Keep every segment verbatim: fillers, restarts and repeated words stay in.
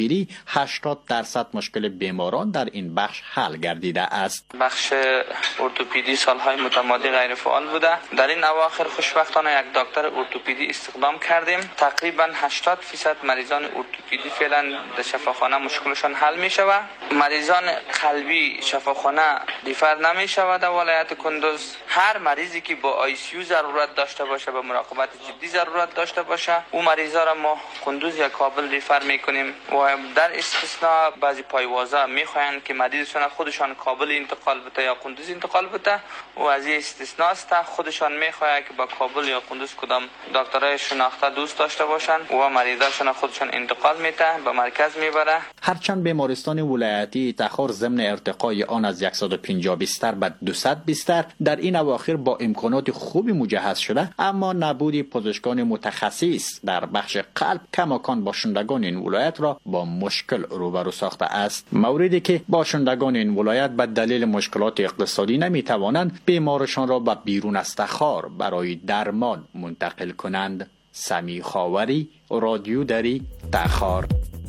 هشتاد درصد مشکل بیماران در این بخش حل گردیده است. بخش ارتوپدی سالهای متمادی غیر فعال بوده. در این اواخر خوشبختانه یک دکتر ارتوپدی استخدام کردیم. تقریبا هشتاد درصد مریضان ارتوپدی فعلا در شفاخانه مشکلشان حل می شود. مریضان قلبی شفاخانه ریفر نمی شود در ولایت کندوز. هر مریضی که با آی سی یو ضرورت داشته باشه، به مراقبت جدی ضرورت داشته باشه، او مریضا را ما کندوز یا کابل ریفر میکنیم و در استثناء بعضی پایوازا میخواین که مریضشان خودشان کابل انتقال بده یا کندوز انتقال بده و از این استثناء است خودشان میخواهند که با کابل یا کندوز کدام دکترای شناخته دوست داشته باشن و مریضاشان خودشان انتقال میده به مرکز میبره. هرچند بیمارستان ولایتی تخار ضمن ارتقای آن از صد و پنجاه بستر به دویست بستر در این اواخر با امکانات خوبی مجهز شده، اما نبود پزشکان متخصص در بخش قلب کماکان باشندگان این ولایت را با مشکل روبرو ساخته است. موردی که باشندگان این ولایت به دلیل مشکلات اقتصادی نمیتوانند بیمارشان را به بیرون از تخار برای درمان منتقل کنند. سمی خاوری، رادیو دری، تخار.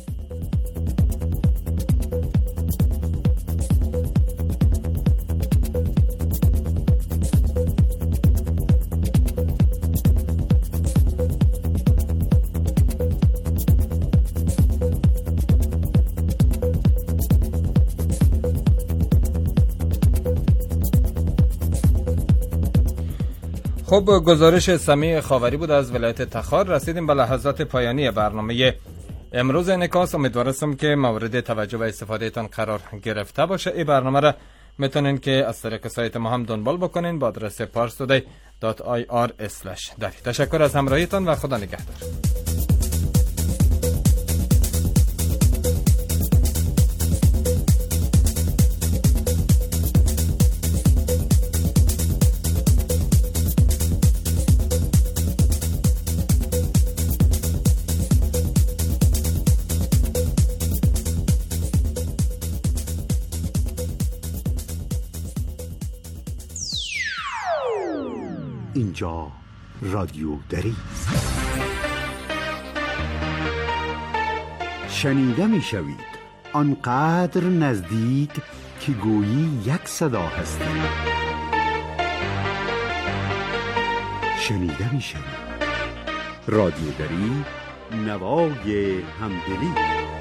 خب گزارش سمیع خاوری بود از ولایت تخار. رسیدیم به لحظات پایانی برنامه امروز انعکاس. امیدوارم که مورد توجه و استفاده تان قرار گرفته باشه. این برنامه را میتونین که از طریق سایت ما هم دنبال بکنین با آدرس parstoday دات آی آر اسلش دری. تشکر از همراهیتان و خدا نگهدار. اینجا رادیو دری است. شنیده می شوید آنقدر نزدیک که گویی یک صدا هستی. شنیده می شوید رادیو دری، نوای همدلی.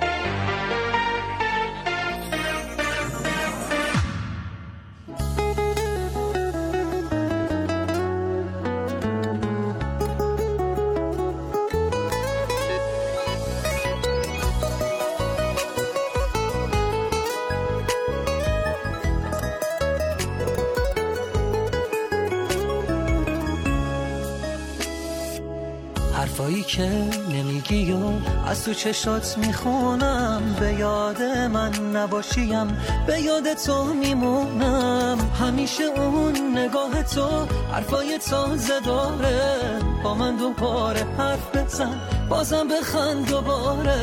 حرفایی که نمیگی و از تو چشات میخونم، به یاد من نباشیم به یاد تو میمونم. همیشه اون نگاه تو حرفای تازه داره، با من دوباره حرف بزن بازم بخند دوباره.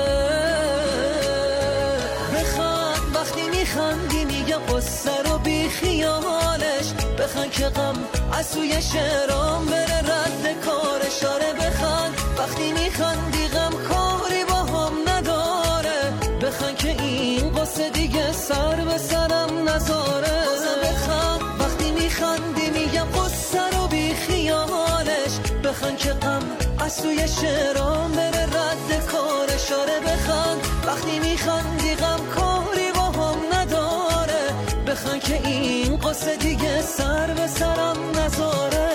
بخند وقتی میخندی میگم قصه رو بی خیالش، بخند که غم از توی شعرام بره رد کارش. آره بخند وقتی میخندی غم کاری با هم نداره، بخند که این قصه دیگه سر به سرم نذاره. بازم بخند وقتی میخندی میگم قصه رو بی خیالش، بخند که غم از توی شعرام بره رد کارش. آره بخند وقتی میخندی غم کاری با هم نداره، بخند که این قصه دیگه سر به سرم نذاره.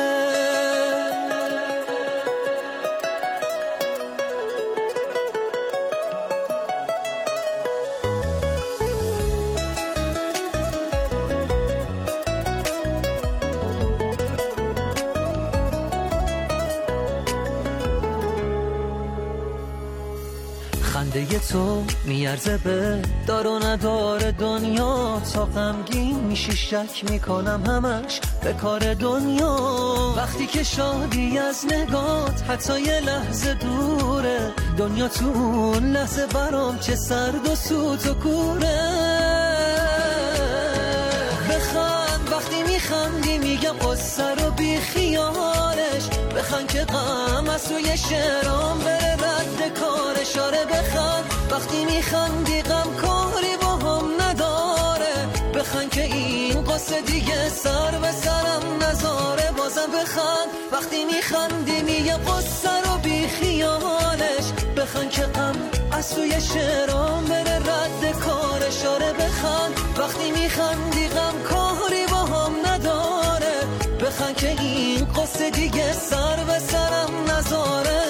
خنده تو میارزه به دار و ندار دنیا، تا غمگین میشی شک میکنم همش به کار دنیا. وقتی که شادی از نگات حتی یه لحظه دوره، دنیا تو اون لحظه برام چه سرد و سوت و کوره. بخند وقتی میخندی میگم قصه رو بی خیالش، بخند که غم از توی شعرام بره رد کارش. آره بخند وقتی میخندی غم کاری با هم نداره، بخند که این قصه دیگه سر به سرم نذاره. بازم بخند وقتی میخندی میگم قصه رو بی خیالش، بخند که غم از توی شعرام بره رد کارش. آره بخند وقتی میخندی غم کاری با هم نداره، بخند که این قصه دیگه سر به سرم نذاره.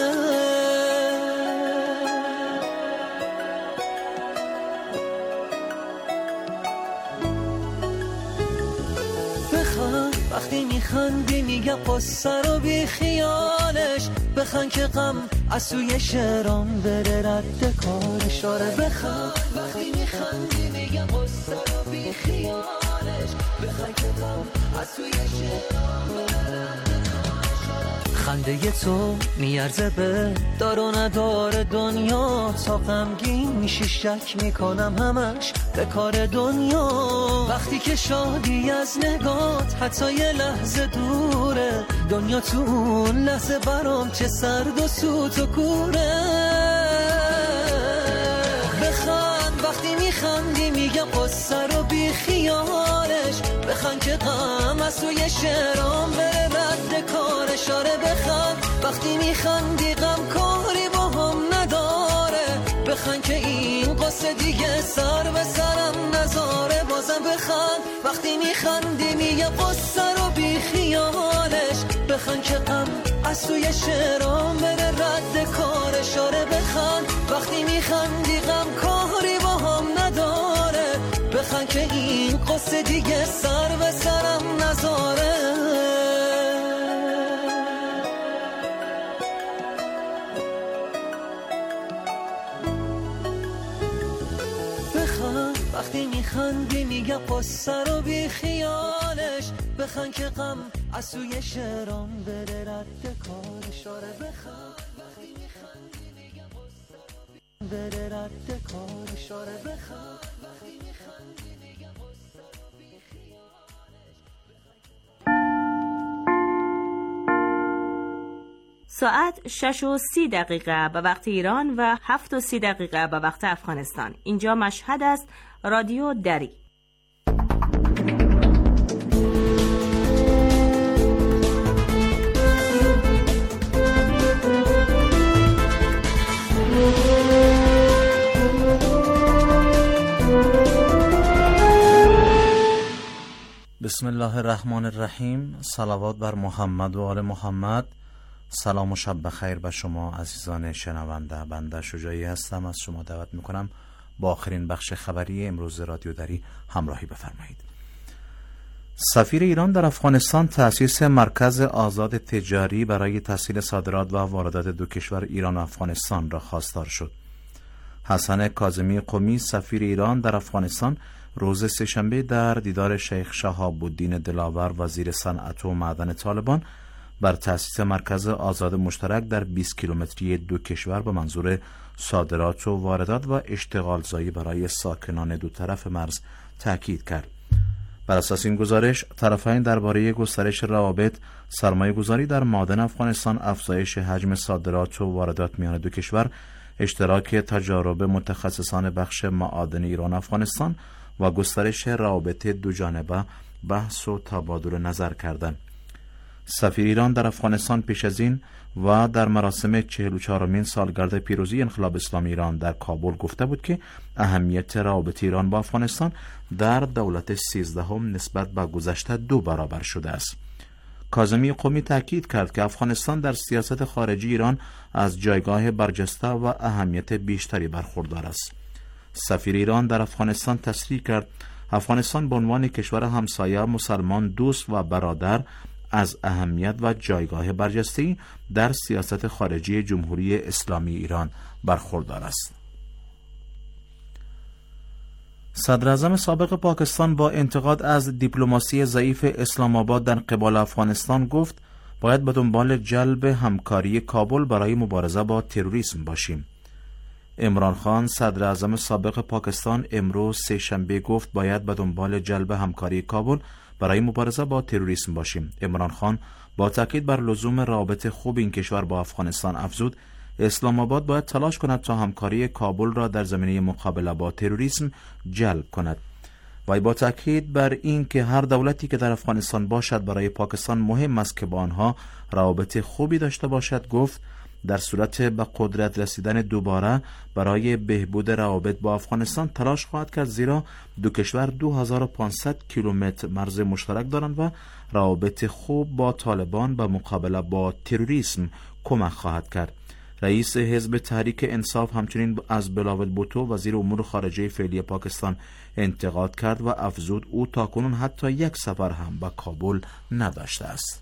بخند وقتی میخندی میگم قصه رو بی خیالش، بخند که غم از توی شعرام بره رد کارش. آره بخند وقتی میخندی میگم قصه رو بی خیالش، بخند که غم از توی شعرام بره رد کارش. خنده تو میارزه به دار و ندار دنیا، تا غمگین میشی شک میکنم همش به کار دنیا. وقتی که شادی از نگات حتی یه لحظه دوره، دنیا تو اون لحظه برام چه سرد و سوت و کوره. بخند وقتی میخندی میگم قصه رو بی خیالش، بخند که غم از توی شعرام بره رد کارش. آره بخند وقتی میخندی غم کاری با هم نداره، بخند که این قصه دیگه سر به سرم نذاره. بازم بخند وقتی میخندی میگم قصه رو بی خیالش، بخند که غم از توی شعرام بره رد کارش. آره بخند وقتی میخندی غم کاری با هم نداره، بخند که این قصه دیگه سر به سرم نذاره. وقتی میخندی میگم قصه رو بی خیالش، بخند که غم از توی شعرام بره رد کارش. آره بخند وقتی میخندی میگم قصه رو بره رد کارش. آره بخند وقتی میخندی میگم قصه رو بی خیالش. ساعت شش و سی دقیقه به وقت ایران و هفت و سی دقیقه به وقت افغانستان. اینجا مشهد است، رادیو دری. بسم الله الرحمن الرحیم. صلوات بر محمد و آل محمد. سلام و شب بخیر به شما عزیزان شنونده. بنده شجاعی هستم، از شما دعوت میکنم با آخرین بخش خبری امروز رادیو دری همراهی بفرمایید. سفیر ایران در افغانستان تأسیس مرکز آزاد تجاری برای تسهیل صادرات و واردات دو کشور ایران و افغانستان را خواستار شد. حسن کاظمی قمی سفیر ایران در افغانستان روز سه‌شنبه در دیدار شیخ شهاب الدین دلاور وزیر صنعت و معدن طالبان بر تأسیس مرکز آزاد مشترک در بیست کیلومتری دو کشور به منظور صادرات و واردات و اشتغالزایی برای ساکنان دو طرف مرز تاکید کرد. بر اساس این گزارش، طرفین درباره گسترش روابط، سرمایه گذاری در معادن افغانستان، افزایش حجم صادرات و واردات میان دو کشور، اشتراک تجارب متخصصان بخش معادن ایران و افغانستان و گسترش روابط دو جانبه بحث و تبادل نظر کردند. سفیر ایران در افغانستان پیش از این و در مراسم چهل و چهارمین سالگرد پیروزی انقلاب اسلامی ایران در کابل گفته بود که اهمیت روابط ایران با افغانستان در دولت سیزدهم نسبت به گذشته دو برابر شده است. کاظمی قمی تاکید کرد که افغانستان در سیاست خارجی ایران از جایگاه برجسته و اهمیت بیشتری برخوردار است. سفیر ایران در افغانستان تصریح کرد افغانستان به عنوان کشور همسایه، مسلمان، دوست و برادر از اهمیت و جایگاه برجسته‌ای در سیاست خارجی جمهوری اسلامی ایران برخوردار است. صدر اعظم سابق پاکستان با انتقاد از دیپلماسی ضعیف اسلام آباد در قبال افغانستان گفت باید به دنبال جلب همکاری کابل برای مبارزه با تروریسم باشیم. عمران خان صدر اعظم سابق پاکستان امروز سه‌شنبه گفت باید به دنبال جلب همکاری کابل برای مبارزه با تروریسم باشیم. عمران خان با تاکید بر لزوم روابط خوب این کشور با افغانستان افزود اسلام آباد باید تلاش کند تا همکاری کابل را در زمینه مقابله با تروریسم جلب کند. وی با تاکید بر این که هر دولتی که در افغانستان باشد برای پاکستان مهم است که با آنها روابط خوبی داشته باشد، گفت در صورت به قدرت رسیدن دوباره برای بهبود روابط با افغانستان تلاش خواهد کرد، زیرا دو کشور دو هزار و پانصد کیلومتر مرز مشترک دارند و روابط خوب با طالبان به مقابله با تروریسم کمک خواهد کرد. رئیس حزب تحریک انصاف همچنین از بلاول بوتو وزیر امور خارجه فعلی پاکستان انتقاد کرد و افزود او تاکنون حتی یک سفر هم به کابل نداشته است.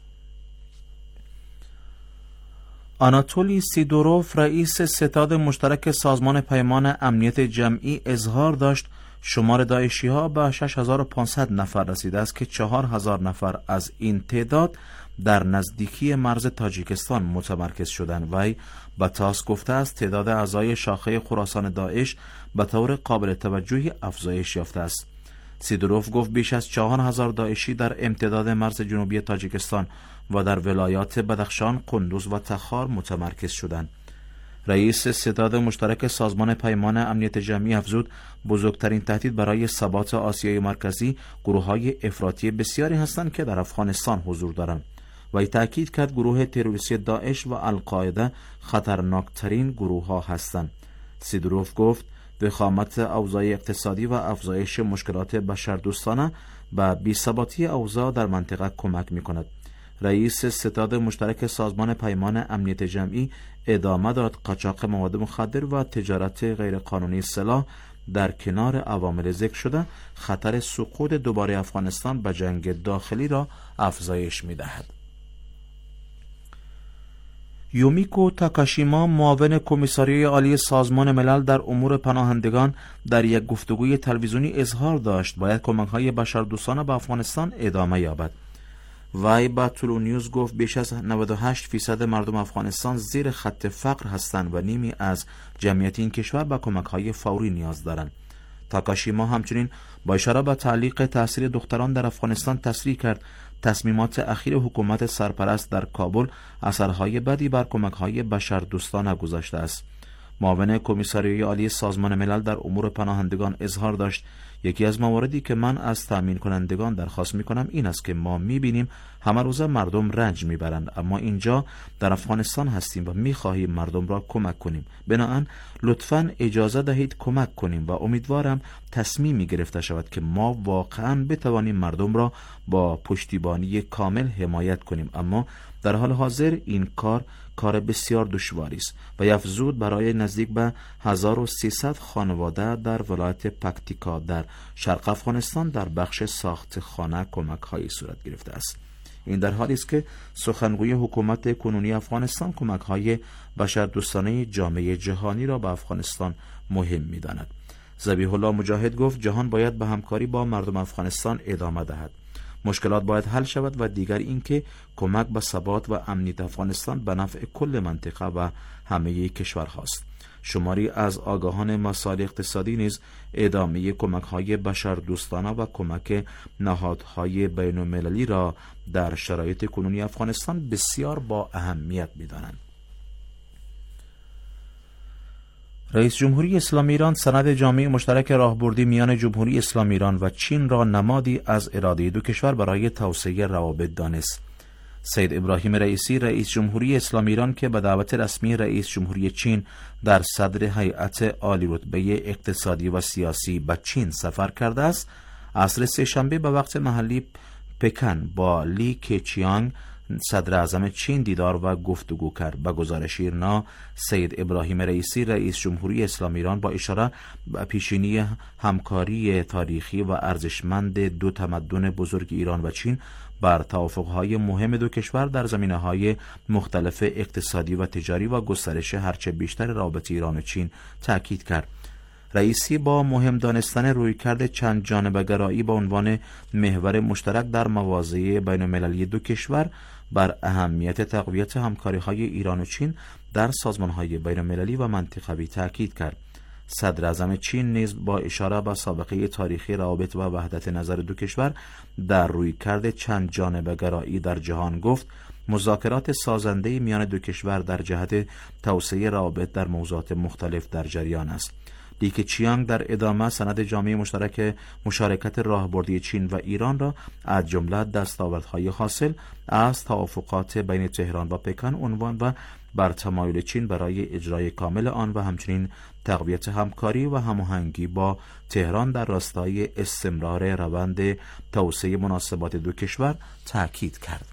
آناتولی سیدوروف رئیس ستاد مشترک سازمان پیمان امنیت جمعی اظهار داشت شمار داعشی ها به شش هزار و پانصد نفر رسیده است که چهار هزار نفر از این تعداد در نزدیکی مرز تاجیکستان متمرکز شدند. وی به تاس گفته است تعداد اعضای شاخه خراسان داعش به طور قابل توجهی افزایش یافته است. سیدوروف گفت بیش از چهار هزار داعشی در امتداد مرز جنوبی تاجیکستان و در ولایات بدخشان، قندوز و تخار متمرکز شدند. رئیس ستاد مشترک سازمان پیمان امنیت جمعی افزود بزرگترین تهدید برای ثبات آسیای مرکزی گروه‌های افراطی بسیاری هستند که در افغانستان حضور دارند. و تأکید کرد گروه تروریستی داعش و القاعده خطرناکترین گروه‌ها هستند. سیدوروف گفت وخامت اوضاع اقتصادی و افزایش مشکلات بشردوستانه به بی‌ثباتی اوضاع در منطقه کمک می‌کند. رئیس ستاد مشترک سازمان پیمان امنیت جمعی ادامه داد قاچاق مواد مخدر و تجارت غیرقانونی سلاح در کنار عوامل ذکر شده خطر سقوط دوباره افغانستان به جنگ داخلی را افزایش می‌دهد. یومیکو تاکاشیما معاون کمیساریای عالی سازمان ملل در امور پناهندگان در یک گفتگوی تلویزیونی اظهار داشت باید کمک‌های بشردوستانه به افغانستان ادامه یابد. وی با طلوع نیوز گفت بیش از نود و هشت فیصد مردم افغانستان زیر خط فقر هستند و نیمی از جمعیت این کشور به کمک‌های فوری نیاز دارند. تاکاشیما همچنین با اشاره به تعلیق تاثیر دختران در افغانستان تصریح کرد تصمیمات اخیر حکومت سرپرست در کابل اثرهای بدی بر کمک‌های بشردوستانه گذاشته است. معاون کمیساریای عالی سازمان ملل در امور پناهندگان اظهار داشت یکی از مواردی که من از تامین کنندگان درخواست می‌کنم این است که ما می‌بینیم همه روزه مردم رنج می‌برند، اما اینجا در افغانستان هستیم و می‌خواهیم مردم را کمک کنیم. بنابراین لطفاً اجازه دهید کمک کنیم و امیدوارم تصمیمی گرفته شود که ما واقعاً بتوانیم مردم را با پشتیبانی کامل حمایت کنیم، اما در حال حاضر این کار کار بسیار دشواری است. و افزود برای نزدیک به هزار و سیصد خانواده در ولایت پکتیکا در شرق افغانستان در بخش ساخت خانه کمک‌هایی صورت گرفته است. این در حالی است که سخنگوی حکومت کنونی افغانستان کمک‌های بشردوستانه جامعه جهانی را به افغانستان مهم می‌داند. ذبیح الله مجاهد گفت جهان باید به همکاری با مردم افغانستان ادامه دهد. مشکلات باید حل شود و دیگر اینکه کمک به ثبات و امنیت افغانستان به نفع کل منطقه و همه کشورهاست. شماری از آگاهان مسائل اقتصادی نیز ادامه کمک‌های بشردوستانه و کمک نهادهای بین‌المللی را در شرایط کنونی افغانستان بسیار با اهمیت می‌دانند. رئیس جمهوری اسلامی ایران سند جامعه مشترک راهبردی میان جمهوری اسلامی ایران و چین را نمادی از اراده دو کشور برای توسعه روابط دانست. سید ابراهیم رئیسی رئیس جمهوری اسلامی ایران که به دعوت رسمی رئیس جمهوری چین در صدر هیئت عالی رتبه اقتصادی و سیاسی به چین سفر کرده است، عصر سه‌شنبه به وقت محلی پکن با لی کیچیانگ صدر اعظم چین دیدار و گفتگو کرد. به گزارش ایرنا سید ابراهیم رئیسی رئیس جمهوری اسلامی ایران با اشاره به پیشینی همکاری تاریخی و ارزشمند دو تمدن بزرگ ایران و چین بر توافق‌های مهم دو کشور در زمینه‌های مختلف اقتصادی و تجاری و گسترش هرچه بیشتر روابط ایران و چین تاکید کرد. رئیسی با مهم دانستن رویکرد چند جانبه‌گرایی با عنوان محور مشترک در مواضع بین‌المللی دو کشور بر اهمیت تقویت همکاری‌های ایران و چین در سازمان‌های بین‌المللی و منطقوی تاکید کرد. صدر اعظم چین نیز با اشاره به سابقه تاریخی روابط و وحدت نظر دو کشور در رویکرد چند جانبه گرایی در جهان گفت مذاکرات سازنده میان دو کشور در جهت توسعه روابط در موضوعات مختلف در جریان است. لی کچیانگ در ادامه سند جامعه مشترک مشارکت راهبردی چین و ایران را از جمله دستاوردهای حاصل از توافقات بین تهران و پکن عنوان و بر تمایل چین برای اجرای کامل آن و همچنین تقویت همکاری و هماهنگی با تهران در راستای استمرار روند توسعه مناسبات دو کشور تاکید کرد.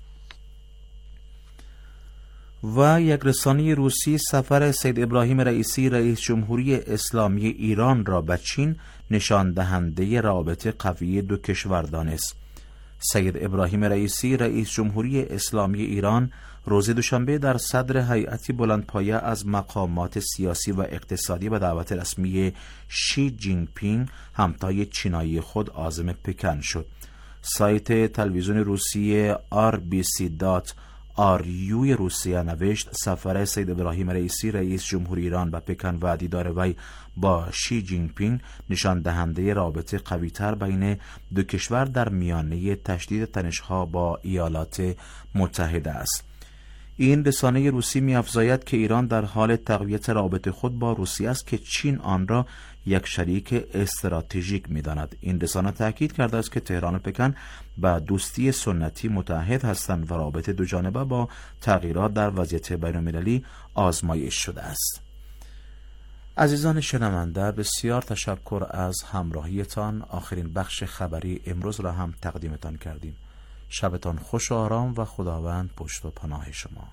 و یک رسانه روسی سفر سید ابراهیم رئیسی رئیس جمهوری اسلامی ایران را به چین نشان دهنده روابط قوی دو کشور دانست. سید ابراهیم رئیسی رئیس جمهوری اسلامی ایران روز دوشنبه در صدر هیئتی بلندپایه از مقامات سیاسی و اقتصادی به دعوت رسمی شی جین پینگ همتای چینایی خود عازم پکن شد. سایت تلویزیون روسی آر بی سی دات آر یو روسیه نوشت سفر سید ابراهیم رئیسی رئیس جمهوری ایران به پکن و دیدار وی با شی جین پینگ نشان دهنده رابطه قوی‌تر بین دو کشور در میانه تشدید تنش‌ها با ایالات متحده است. این رسانه روسی می‌افزاید که ایران در حال تقویت رابطه خود با روسیه است که چین آن را یک شریک استراتژیک می‌داند. این رسانه تاکید کرده است که تهران و پکن به دوستی سنتی متحد هستند و رابطه دو جانبه با تغییرات در وضعیت بین‌المللی آزمایش شده است. عزیزان شنونده، بسیار تشکر از همراهیتان. آخرین بخش خبری امروز را هم تقدیمتان کردیم. شبتان خوش و آرام و خداوند پشت و پناه شما.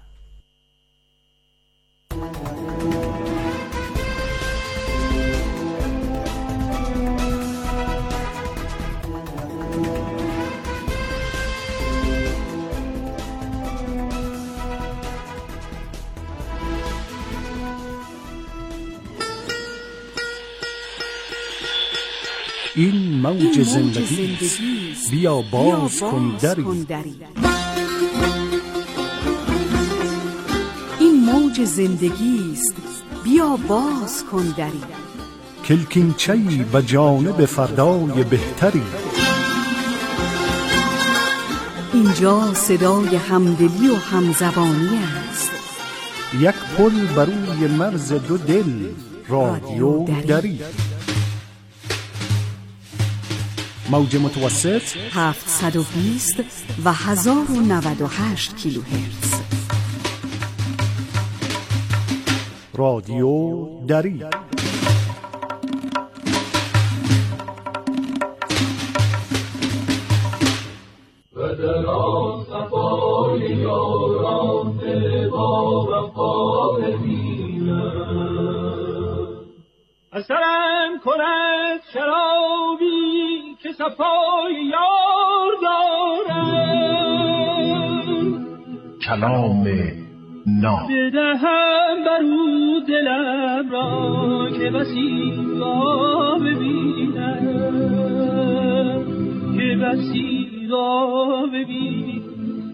این موج زندگی بیا باز کن دری. این موج زندگی است بیا باز کن دری. کلکینچه‌ای به جانب فردای بهتری. اینجا صدای همدلی و همزبانی است. یک پل بر روی مرز دو دل، رادیو دری. موج متوسط هفتصد و بیست و هزار و نود و هشت کیلوهرتز. رادیو دری. و در آن صفای یاران دل با وفا ببینم، اثرم کند شرابی که صفای یار دارم. کلام ناب بدهم برو دلم را که بسی را ببینم، که بسی را ببینم.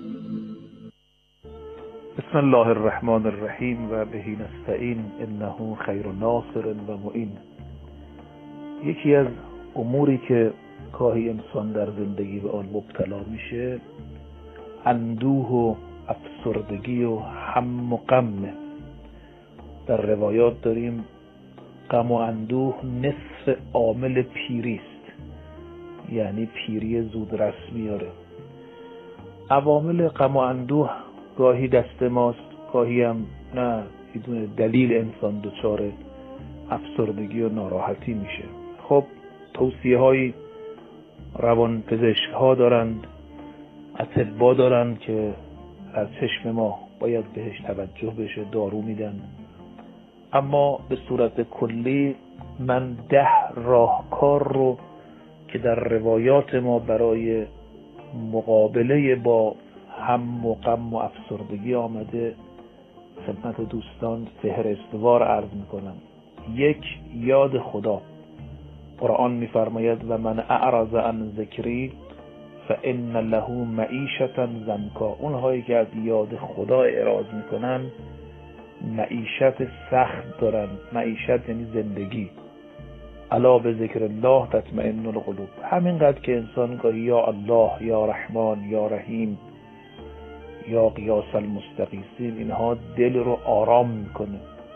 بسم الله الرحمن الرحیم و بهی نستعین انه خیر ناصر و معین. یکی از اموری که گاهی انسان در زندگی به آن مبتلا میشه اندوه و افسردگی و هم و غم. در روایات داریم غم و اندوه نصف عامل پیری است، یعنی پیری زود رس میاره. عوامل غم و اندوه گاهی دست ماست، گاهی هم نه، بدون دلیل انسان دچار افسردگی و ناراحتی میشه. خب توصیه های روان پزشک ها دارند، اطباء دارند که از چشم ما باید بهش توجه بشه، دارو میدن. اما به صورت کلی من ده راهکار رو که در روایات ما برای مقابله با هم و غم و افسردگی آمده خدمت دوستان فهرستوار عرض میکنم. یک، یاد خدا. قرآن میفرماید و من اعرض عن ذکری فان له معیشة ضنکا. اونهایی که از یاد خدا اعراض میکنن معیشت سخت دارن. معیشت یعنی زندگی. الا به ذکر الله تطمئن القلوب. همینقدر که انسان گاهی یا الله، یا رحمان، یا رحیم، یا قیاس المستغیثین، اینها دل رو آرام میکنه.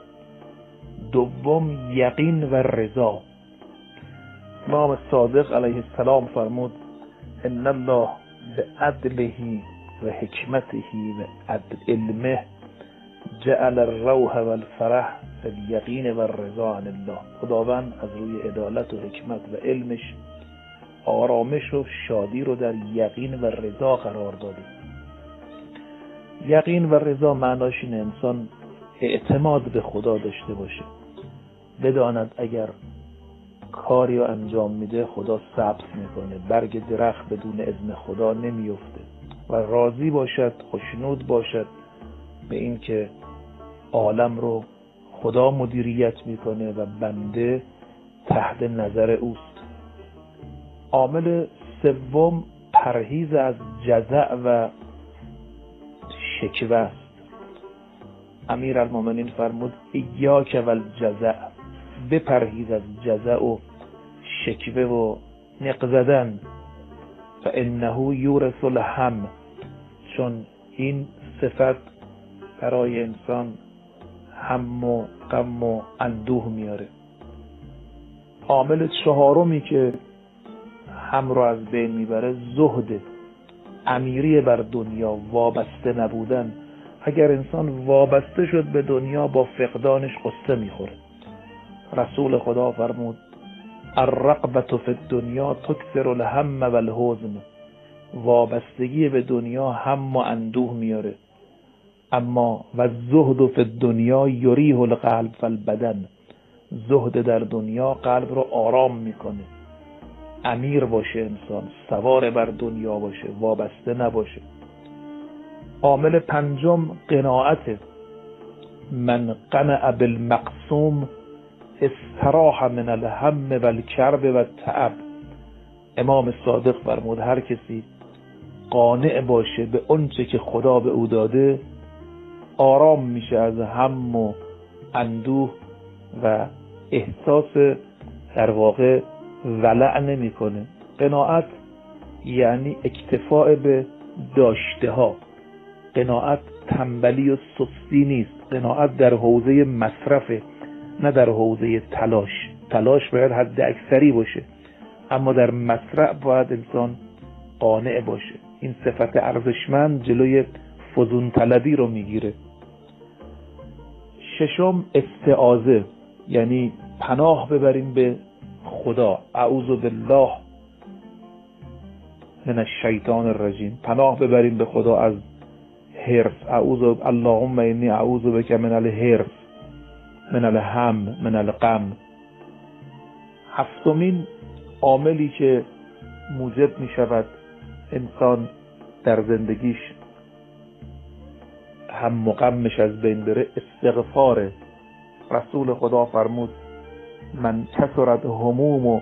دوم یقین و رضا. امام صادق علیه السلام فرمود ان الله بعدله و حکمته و عدل علمه جعل الروح و الفرح فی الیقین و الرضا عن الله. خداوند از روی عدالت و حکمت و علمش آرامش و شادی رو در یقین و رضا قرار داده. یقین و رضا معناش اینه انسان اعتماد به خدا داشته باشه، بداند اگر کاری رو انجام میده خدا سبز میکنه، برگ درخت بدون اذن خدا نمیفته، و راضی باشد، خوشنود باشد به این که عالم رو خدا مدیریت میکنه و بنده تحت نظر اوست. عامل سوم پرهیز از جزع و شکوه است. امیرالمومنین فرمود ایاک والجزع، بپرهیز از جزع و شکوه و نق زدن، فانه یورث الهم، چون این صفت برای انسان هم و غم و اندوه میاره. عامل چهارمی که هم رو از بین میبره زهد، امیری بر دنیا، وابسته نبودن. اگر انسان وابسته شد به دنیا با فقدانش قصه میخوره. رسول خدا فرمود الرغبة فی الدنیا تکثر الهم و الحزن، وابستگی به دنیا هم و اندوه میاره. اما و الزهد فی الدنیا یریح القلب فالبدن، زهد در دنیا قلب رو آرام میکنه. امیر باشه انسان، سوار بر دنیا باشه، وابسته نباشه. عامل پنجم قناعت. من قنع بالمقسوم استراح من الهم و الکرب و التعب. امام صادق فرمود هر کسی قانع باشه به اونچه که خدا به او داده، آرام میشه از هم و اندوه و احساس در واقع ولع نمی کنه. قناعت یعنی اکتفاء به داشته ها. قناعت تنبلی و سستی نیست. قناعت در حوزه مصرفه، نه در حوزه تلاش. تلاش باید حد اکثری باشه، اما در مصرف باید انسان قانع باشه. این صفت ارزشمند جلوی فزون طلبی رو میگیره. ششم استعاذه، یعنی پناه ببریم به خدا. اعوذ بالله من الشیطان الرجیم، پناه ببریم به خدا از حرص. اعوذ اللهم انی اعوذ بک من الحرص، من الهم، من الغم. هفتمین عاملی که موجب می شود انسان در زندگیش هم و غمش از بین بره استغفاره. رسول خدا فرمود من کثرت هموم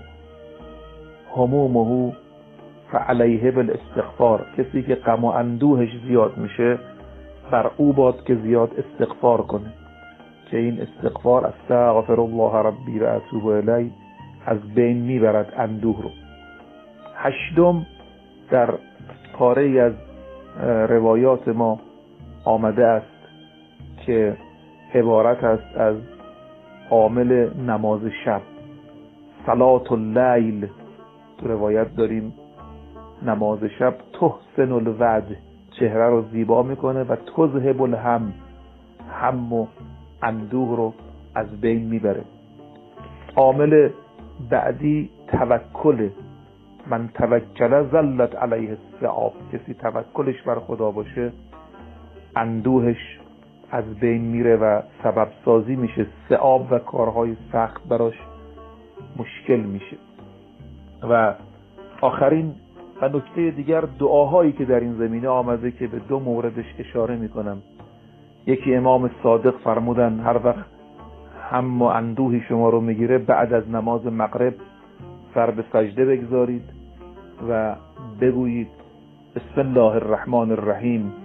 همومه فعلیه بالاستغفار، کسی که غم و اندوهش زیاد میشه بر او باد که زیاد استغفار کنه، که این استغفار استغفر الله ربی و اتوب الیه از بین میبرد اندوه رو. هشتم در پاره از روایات ما آمده است که عبارت است از عامل نماز شب. صلاة اللیل، تو روایت داریم نماز شب تحسن الوجه، چهره رو زیبا میکنه، و تذهب الهم، هم و اندوه رو از بین میبره. عامل بعدی توکل. من توکل ظلت علیه الصعاب، کسی توکلش بر خدا باشه اندوهش از بین میره و سبب سازی میشه، صعاب و کارهای سخت براش مشکل میشه. و آخرین و نکته دیگر دعاهایی که در این زمینه آمده که به دو موردش اشاره میکنم. یکی امام صادق فرمودن هر وقت هم و اندوهی شما رو میگیره بعد از نماز مغرب سر به سجده بگذارید و بگویید بسم الله الرحمن الرحیم.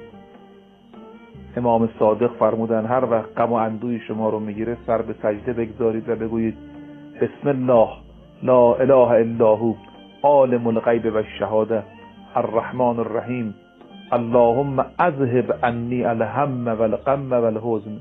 امام صادق فرمودن هر وقت غم و اندوهی شما رو میگیره سر به سجده بگذارید و بگویید بسم الله لا اله الا هو عالم الغیب و الشهاده الرحمن الرحیم اللهم اذهب عنی الهم والغم والحزن.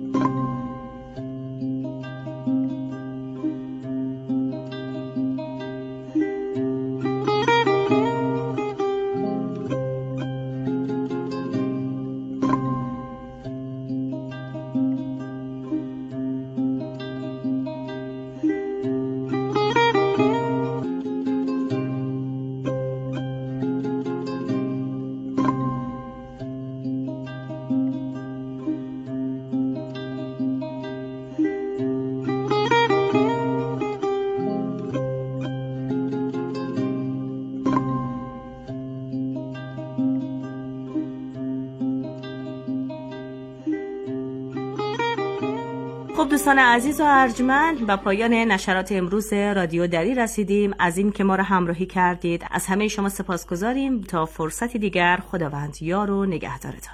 خب دوستان عزیز و ارجمند، به پایان نشرات امروز رادیو دری رسیدیم. از این که ما را همراهی کردید از همه شما سپاسگزاریم. تا فرصتی دیگر، خداوند یار و نگهدارتان.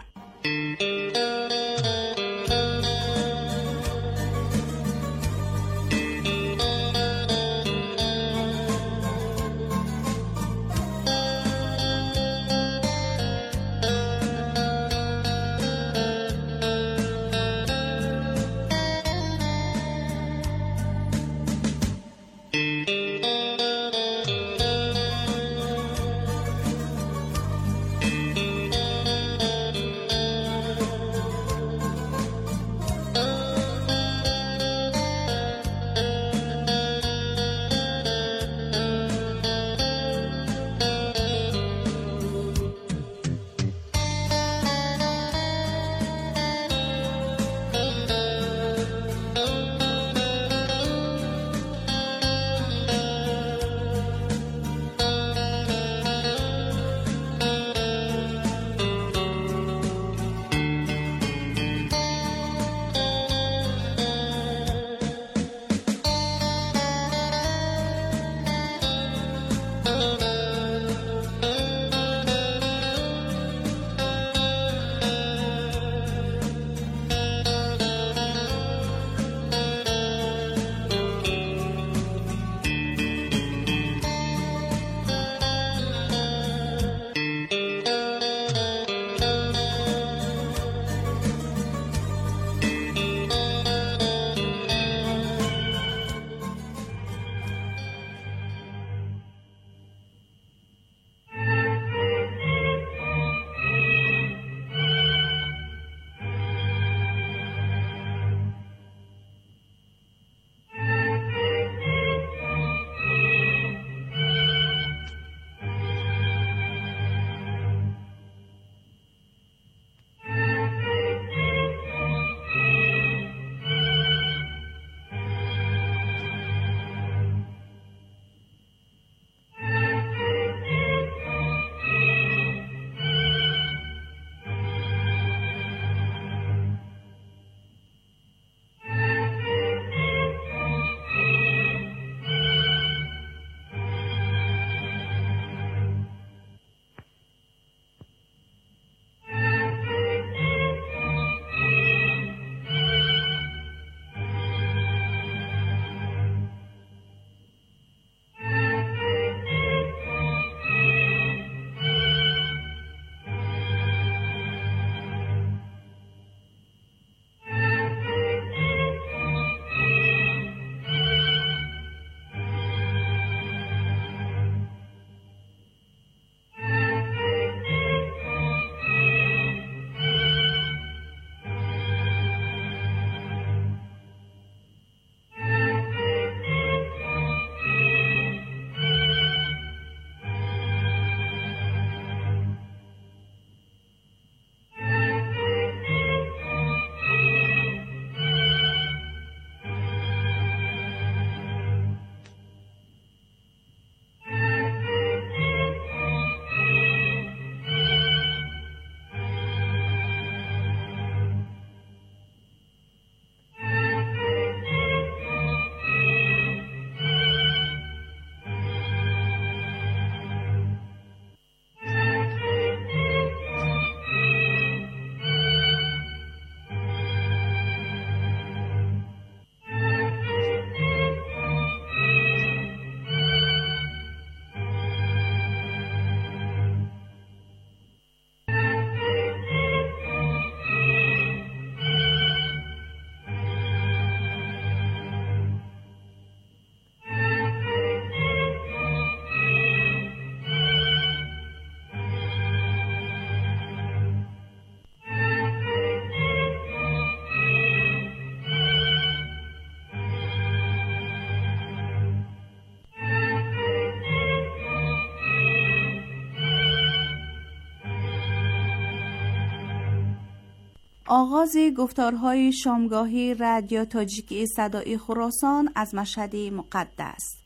آغاز گفتارهای شامگاهی رادیو تاجیکی صدای خراسان از مشهد مقدس.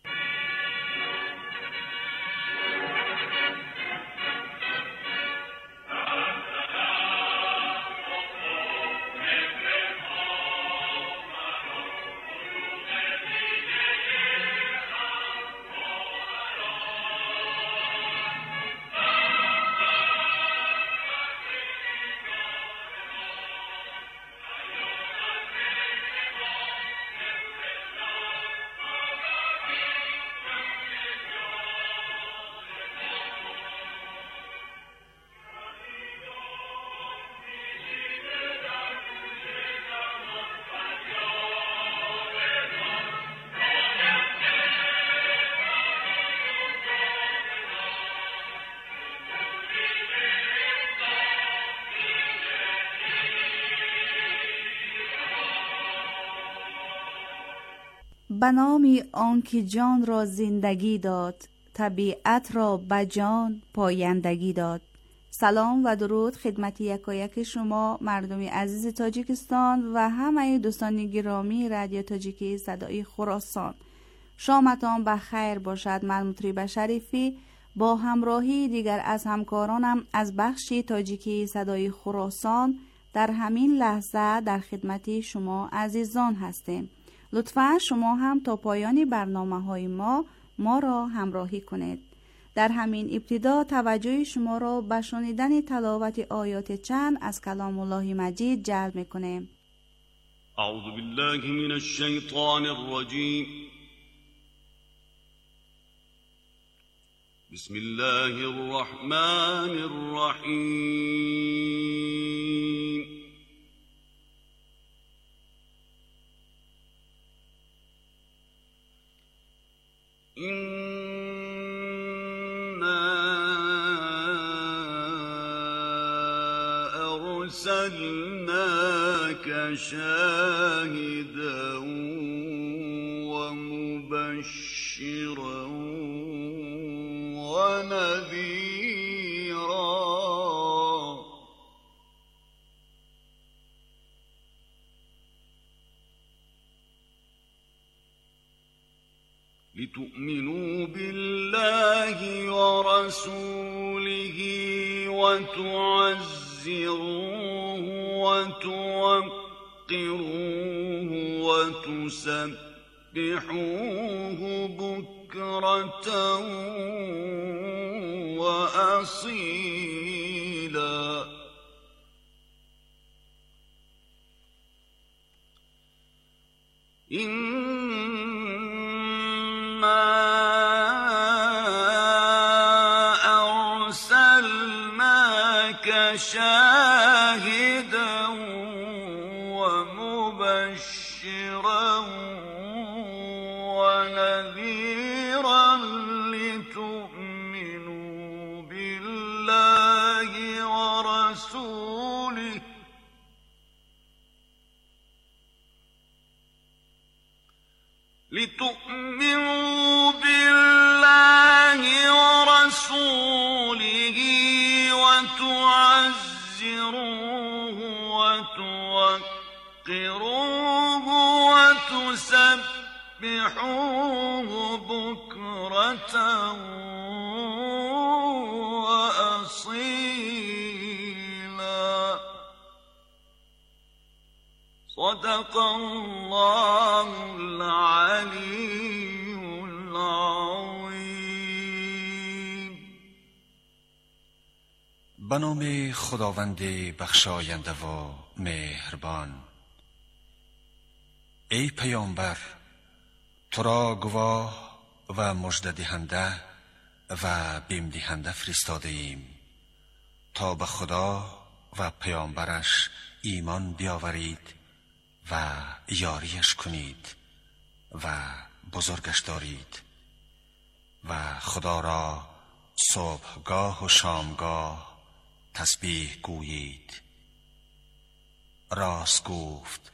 به نام آنکه جان را زندگی داد، طبیعت را به جان پایندگی داد. سلام و درود خدمت یکایک شما مردم عزیز تاجیکستان و همه دوستان گرامی رادیو تاجیکی صدای خراسان. شامتان بخیر باشد. من مطرب شریفی با همراهی دیگر از همکارانم از بخش تاجیکی صدای خراسان در همین لحظه در خدمت شما عزیزان هستیم. لطفاً شما هم تا پایان برنامه های ما ما را همراهی کنید. در همین ابتدا توجه شما را به شنیدن تلاوت آیات چند از کلام الله مجید جلب می‌کنیم. اعوذ بالله من الشیطان الرجیم. بسم الله الرحمن الرحیم. إنا أرسلناك شاهدا ومبشرا ونذيرا لتؤمنوا بالله ورسوله وتعزروه وتوقروه وتسبحوه بكرة وأصيلا. إنا أرسلناك شاهدا ومبشرا ونذيرا لتؤمنوا بالله ورسوله لتؤمنوا بالله ورسوله وتعزروه وتوقروه وتسبحوه بكرة وأصيلا. صدق الله العلي العظيم. به نام خداوند بخشاینده و مهربان. ای پیامبر، تو را گواه و مژده دهنده و بیم دهنده فرستاده ایم تا به خدا و پیامبرش ایمان بیاورید و یاریش کنید و بزرگش دارید و خدا را صبحگاه و شامگاه تسبیح گویید. راست گفت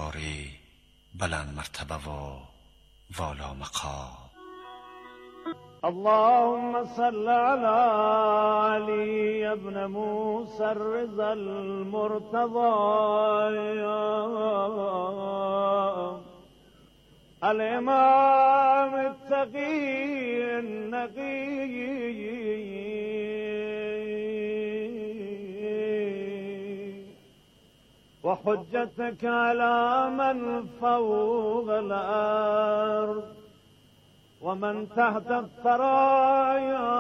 پروردگاری بلند مرتبه و والا مقام. اللهم صل على علي ابن موسى الرضا المرتضى الإمام التقي النقي وحجتك على من فوق الأرض ومن تحت الثرايا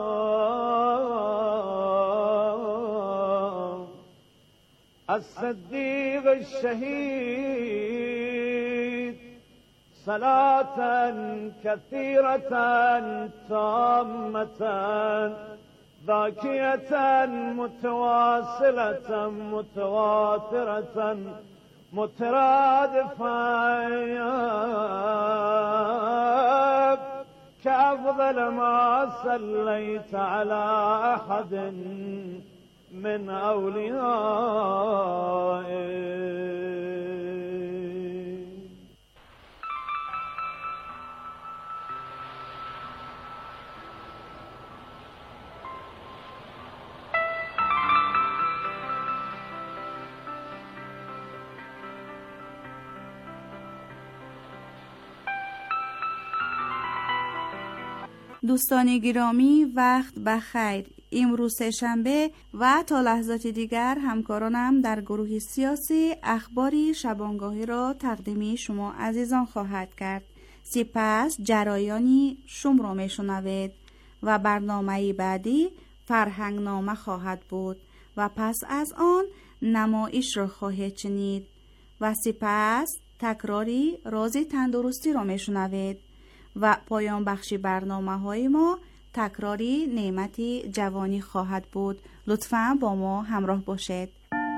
الصديق الشهيد صلاة كثيرة تامة باكية متواصلة متواترة مترادفة كأفضل ما صليت على أحد من أوليائك. دوستان گرامی، وقت بخیر. امروز شنبه و تا لحظات دیگر همکارانم در گروه سیاسی اخباری شبانگاهی را تقدیم شما عزیزان خواهد کرد. سپس جرایانی شم را می شنوید و برنامه بعدی فرهنگ نامه خواهد بود و پس از آن نمایش را خواهید شنید و سپس تکراری راز تندرستی را می شنوید و پایان بخشی برنامه های ما تکراری نعمتی جوانی خواهد بود. لطفاً با ما همراه باشید.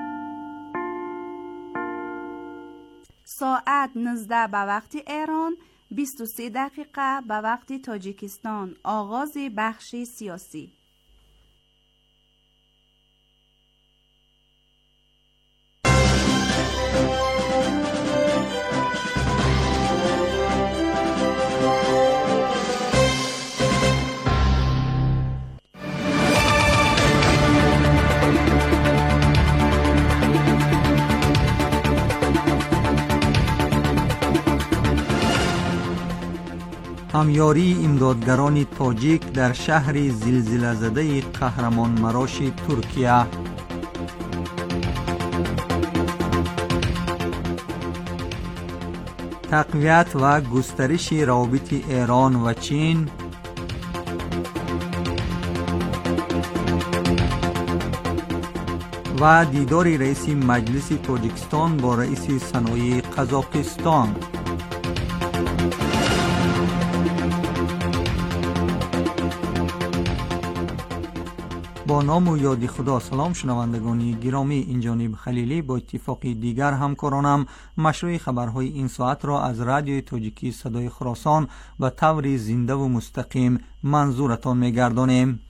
ساعت نوزده به وقت ایران، بیست و سه دقیقه به وقت تاجیکستان. آغاز بخشی سیاسی. همیاری امدادگران تاجیک در شهر زلزله زده قهرمان مراش ترکیه. تقویت و گسترش روابط ایران و چین. و دیدار رئیس مجلس تاجیکستان با رئیس صنایع قزاقستان. با نام و یاد خدا. سلام شنوندگان گرامی، این جانب خلیلی با اتفاق دیگر همکارانم مشروع خبرهای این ساعت را از رادیوی تاجیکی صدای خراسان به طور زنده و مستقیم منظورتان می‌گردانیم.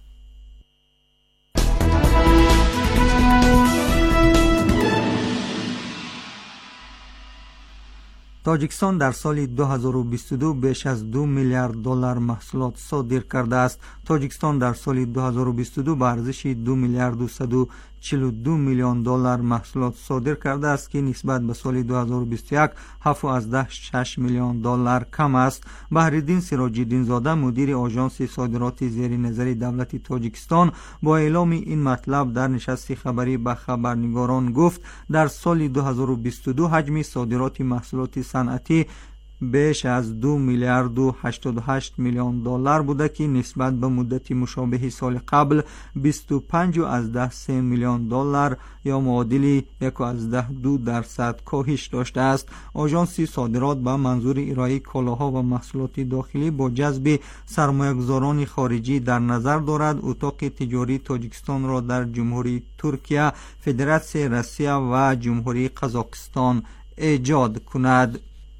تاجیکستان در سال دو هزار و بیست و دو بیش از دو میلیارد دلار محصولات صادر کرده است. تاجیکستان در سال دو هزار و بیست و دو به ارزش دو میلیارد و صد و چهل و دو میلیون دلار محصولات صادر کرده است که نسبت به سال دو هزار و بیست و یک هفت و شش میلیون دلار کم است. بهرالدین سراج‌الدین زاده مدیر آژانس صادرات زیر نظر دولت تاجیکستان با اعلام این مطلب در نشست خبری به خبرنگاران گفت در سال دو هزار و بیست و دو حجم صادرات محصولات صنعتی بیش از دو میلیارد و هشتاد و هشت میلیون دلار بوده که نسبت به مدت مشابه سال قبل بیست و پنج از ده سه میلیون دلار یا معادل یک از ده دو درصد کاهش داشته است. آژانس صادرات به منظور ارائه کالاها و محصولات داخلی با جذب سرمایه‌گذاران خارجی در نظر دارد اتاق تجاری تاجیکستان را در جمهوری ترکیه، فدراسیون روسیه و جمهوری قزاقستان ایجاد کند.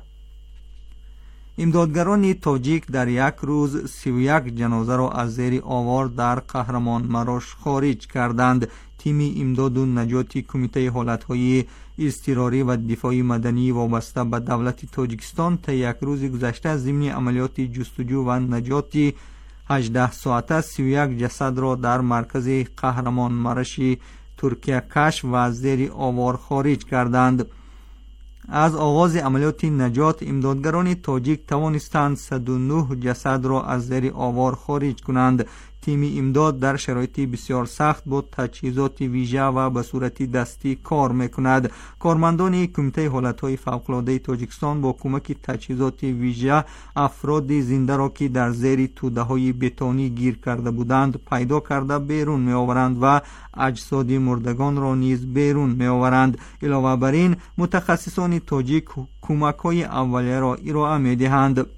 امدادگران تاجیک در یک روز سی و یک جنازه را از زیر آوار در قهرمان مراش خارج کردند. تیم امداد و نجات کمیته حالتهای اضطراری و دفاعی مدنی وابسته به دولت تاجیکستان تا یک روز گذشته ضمن عملیات جستجو و نجات هجده ساعته سی و یک جسد را در مرکز قهرمان مرش ترکیه کشف و از زیر آوار خارج کردند. از آغاز عملیات نجات امدادگران تاجیک توانستند صد و نه جسد را از زیر آوار خارج کنند. تیم امداد در شرایط بسیار سخت با تجهیزات ویژه و به صورت دستی کار میکند. کارمندان کمیته حالتهای فوق‌العاده تاجیکستان با کمک تجهیزات ویژه افراد زنده را که در زیر توده های بتونی گیر کرده بودند پیدا کرده بیرون می آورند و اجساد مردگان را نیز بیرون می آورند. علاوه بر این متخصصان تاجیک کمک های اولیه را ارائه می دهند.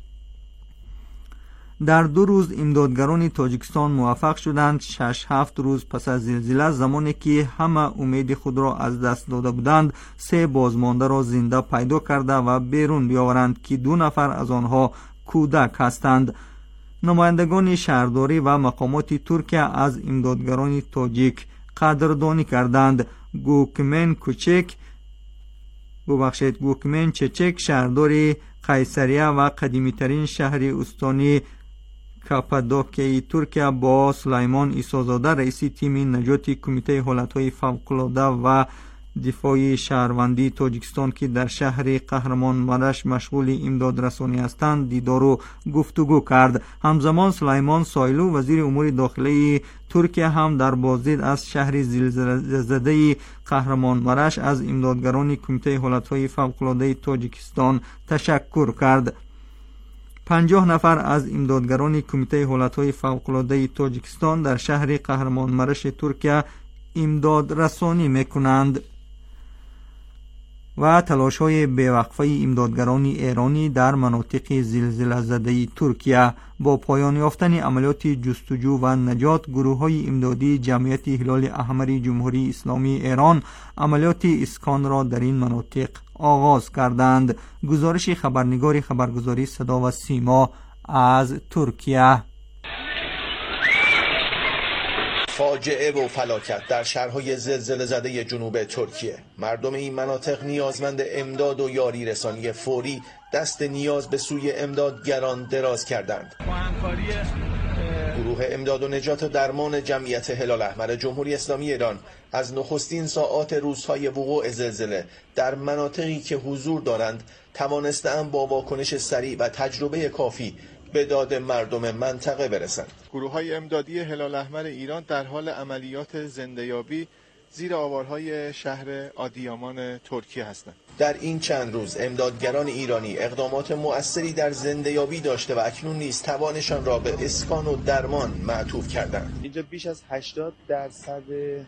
در دو روز امدادگران تاجیکستان موفق شدند شش هفت روز پس از زلزله، زمانی که همه امید خود را از دست داده بودند، سه بازمانده را زنده پیدا کرده و بیرون بیاورند که دو نفر از آنها کودک هستند. نمایندگان شهرداری و مقامات ترکیه از امدادگران تاجیک قدردانی کردند. گوکمن کوچک ببخشید گوکمن چچک شهرداری قیصریه و قدیمی ترین شهر استانی کاپادوکیای ترکیه با سلیمان ایسازاده رئیس تیم نجات کمیته حالتهای فوق‌العاده و دفاعی شهروندی تاجیکستان که در شهر قهرمان مرش مشغول امداد رسانی هستند دیدار و گفتگو کرد. همزمان سلیمان سایلو وزیر امور داخلی ترکیه هم در بازدید از شهر زلزله زده قهرمان مرش از امدادگران کمیته حالتهای فوق‌العاده تاجیکستان تشکر کرد. پنجاه نفر از امدادگران کمیته حالتهای فوق‌العاده تاجیکستان در شهر قهرمان مرش ترکیه امداد رسانی میکنند و تلاش‌های بی‌وقفه امدادگران ایرانی در مناطق زلزله زده ترکیه. با پایان یافتن عملیات جستجو و نجات، گروه‌های امدادی جمعیت هلال احمر جمهوری اسلامی ایران عملیات اسکان را در این مناطق آغاز کردند. گزارش خبرنگار خبرگزاری صدا و سیما از ترکیه. فاجعه و فلاکت در شهرهای زلزله زده جنوب ترکیه. مردم این مناطق نیازمند امداد و یاری رسانی فوری دست نیاز به سوی امدادگران دراز کردند. گروه امداد و نجات و درمان جمعیت هلال احمر جمهوری اسلامی ایران از نخستین ساعات روزهای وقوع زلزله در مناطقی که حضور دارند توانسته‌اند با واکنش سریع و تجربه کافی به داد مردم منطقه برسند. گروه‌های امدادی هلال احمر ایران در حال عملیات زنده‌یابی زیر آوارهای شهر آدیامان ترکیه هستند. در این چند روز امدادگران ایرانی اقدامات مؤثری در زنده‌یابی داشته و اکنون نیز توانشان را به اسکان و درمان معطوف کردند. اینجا بیش از هشتاد درصد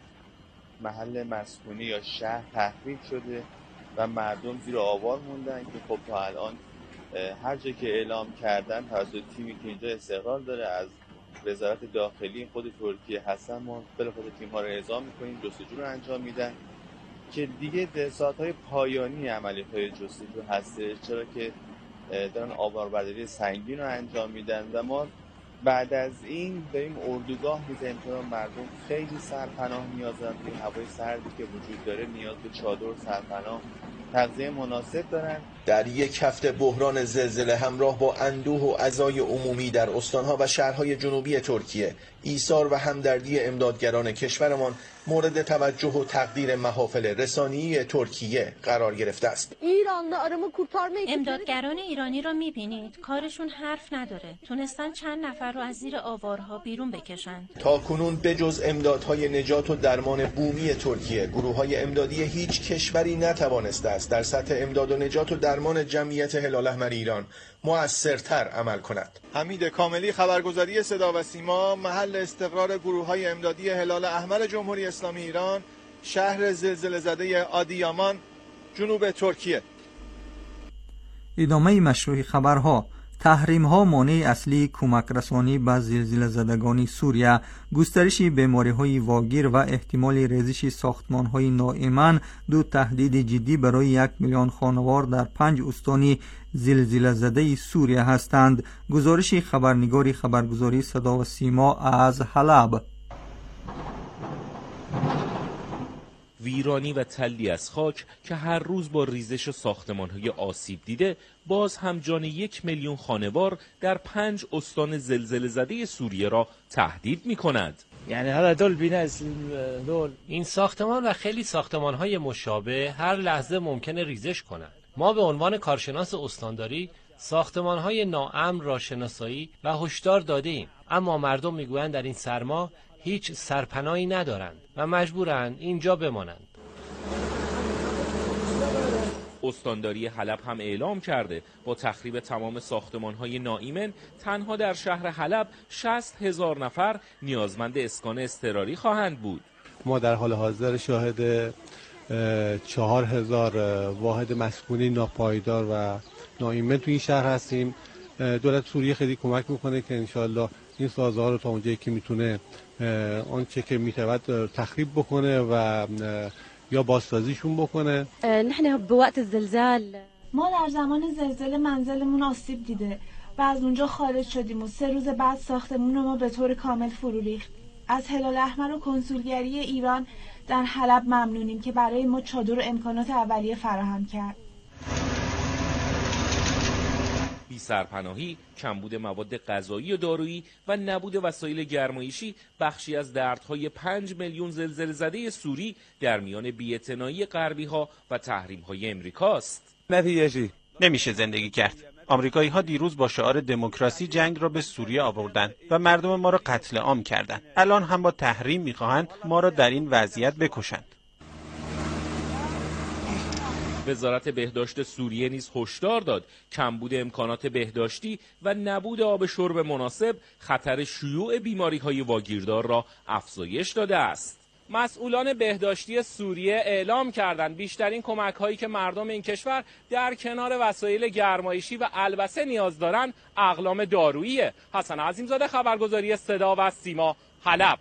محل مسکونی یا شهر تخریب شده و مردم زیر آوار موندن که خب تا الان هر جا که اعلام کردن توسط تیمی که اینجا استقرار داره از وزارت داخلی خود ترکیه هستن، ما بلافاصله تیم ها رو اعزام میکنیم، جستجو رو انجام میدن که دیگه ساعت‌های پایانی عملیات‌های جستجو هستش، چرا که دارن آواربرداری سنگین رو انجام میدن و ما بعد از این داریم اردوگاه میزنیم تا مردم خیلی سرپناه نیاز دارن. توی هوای سردی که وجود داره نیاز به چادر، سرپناه، تغذیه مناسب دارن. در یک هفته بحران زلزله همراه با اندوه و عزای عمومی در استانها و شهرهای جنوبی ترکیه، ایثار و همدردی امدادگران کشورمان مورد توجه و تقدیر محافل رسانه‌ای ترکیه قرار گرفته است. امدادگران ایرانی را می‌بینید، کارشون حرف نداره. تونستن چند نفر رو از زیر آوارها بیرون بکشن. تا کنون بجز امدادهای نجات و درمان بومی ترکیه، گروه‌های امدادی هیچ کشوری نتوانسته است در سطح امداد و نجات و درمان جمعیت هلال احمر ایران مؤثرتر عمل کند. حمید کاملی، خبرگزاری صدا و سیما، محل استقرار گروه‌های امدادی هلال احمر جمهوری اسلامی ایران، شهر زلزله زده آدیامان، جنوب ترکیه. ادامه مشروع خبرها. تحریم ها مانع اصلی کمک رسانی به زلزله زدگان سوریه، گسترش بیماری های واگیر و احتمال ریزش ساختمان های ناامن دو تهدید جدی برای یک میلیون خانوار در پنج استان زلزله زده سوریه هستند. گزارش خبرنگار خبرگزاری صدا و سیما از حلب. ویرانی و تلی از خاک که هر روز با ریزش ساختمان‌های آسیب دیده باز هم جان یک میلیون خانوار در پنج استان زلزله زده سوریه را تهدید می‌کند. یعنی حالا دول بینه دول این ساختمان و خیلی ساختمان‌های مشابه هر لحظه ممکنه ریزش کنند. ما به عنوان کارشناس استانداری ساختمان‌های ناامن را شناسایی و هشدار داده‌ایم، اما مردم میگویند در این سرما هیچ سرپناهی ندارند و مجبورند اینجا بمانند. استانداری حلب هم اعلام کرده با تخریب تمام ساختمان‌های ناایمن تنها در شهر حلب شصت هزار نفر نیازمند اسکان اضطراری خواهند بود. ما در حال حاضر شاهد چهار هزار واحد مسکونی ناپایدار و ناایمن تو این شهر هستیم. دولت سوریه خیلی کمک میکنه که انشالله این سازه‌ها رو تا اونجایی که میتونه آنچه که میتواند تخریب بکنه و یا بازسازیشون بکنه. نحن بوقت الزلزال ما در زمان زلزله منزلمون آسیب دیده و از اونجا خارج شدیم و سه روز بعد ساختمون ما به طور کامل فرو ریخت. از هلال احمر و کنسولگری ایران در حلب ممنونیم که برای ما چادر و امکانات اولیه فراهم کرد. بی سرپناهی، کمبود مواد غذایی و دارویی و نبود وسایل گرمایشی بخشی از دردهای پنج میلیون زلزله زده سوری در میان بی‌اعتنایی غربی‌ها و تحریم‌های امریکاست. نتیجه‌ای نمیشه زندگی کرد. آمریکایی‌ها دیروز با شعار دموکراسی جنگ را به سوریه آوردند و مردم ما را قتل عام کردند. الان هم با تحریم می‌خواهند ما را در این وضعیت بکشند. وزارت بهداشت سوریه نیز هشدار داد کمبود امکانات بهداشتی و نبود آب شرب مناسب خطر شیوع بیماری‌های واگیردار را افزایش داده است. مسئولان بهداشتی سوریه اعلام کردند بیشترین کمک‌هایی که مردم این کشور در کنار وسایل گرمایشی و البسه نیاز دارند اقلام داروییه. حسن عظیمزاده، خبرگزاری صدا و سیما، حلب.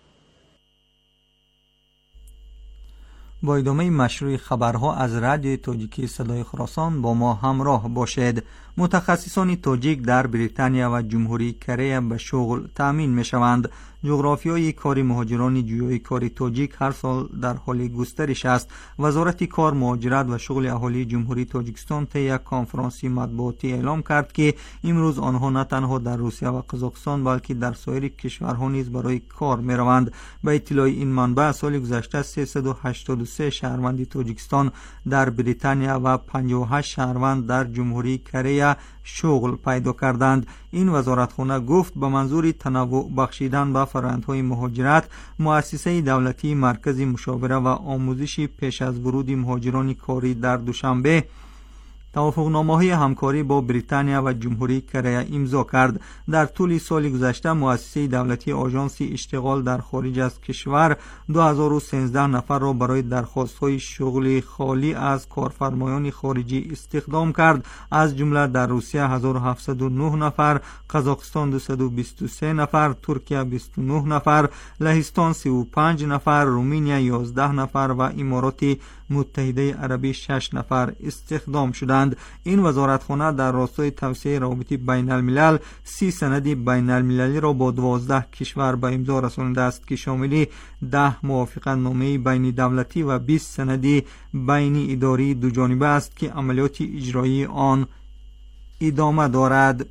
با ادامه مشروع خبرها از رادیو تاجیکی صدای خراسان با ما همراه باشید. متخصصان تاجیک در بریتانیا و جمهوری کره به شغل تأمین می شوند. جغرافیای کار مهاجران جویای کار تاجیک هر سال در حال گسترش است. وزارت کار، مهاجرت و شغل اهالی جمهوری تاجیکستان طی یک کنفرانسی مطبوعاتی اعلام کرد که امروز آنها نه تنها در روسیه و قزاقستان بلکه در سایر کشورها نیز برای کار می روند. به اطلاع این منبع سال گذشته سیصد و هشتاد و سه شهروند تاجیکستان در بریتانیا و پنجاه و هشت شهروند در جمهوری کره شغل پیدا کردند. این وزارتخانه گفت به منظور تنوع بخشیدن به فرآیندهای مهاجرت، مؤسسه دولتی مرکز مشاوره و آموزش پیش از ورود مهاجران کاری در دوشنبه توافقنامه‌های همکاری با بریتانیا و جمهوری کره امضا کرد. در طول سال گذشته مؤسسه دولتی آژانس اشتغال در خارج از کشور دو هزار و سیزده نفر را برای درخواست‌های شغل خالی از کارفرمایان خارجی استخدام کرد. از جمله در روسیه هزار و هفتصد و نه نفر، قزاقستان دویست و بیست و سه نفر، ترکیه بیست و نه نفر، لهستان سی و پنج نفر، رومانیا یازده نفر و امارات متحده عربی شش نفر استخدام شدند. این وزارتخانه در راستای توسعه روابط بین الملل سی سند بین المللی را با دوازده کشور به امضا رسانیده است که شامل ده موافقتنامه بین دولتی و بیست سند بین اداری دو جانبه است که عملیات اجرایی آن ادامه دارد.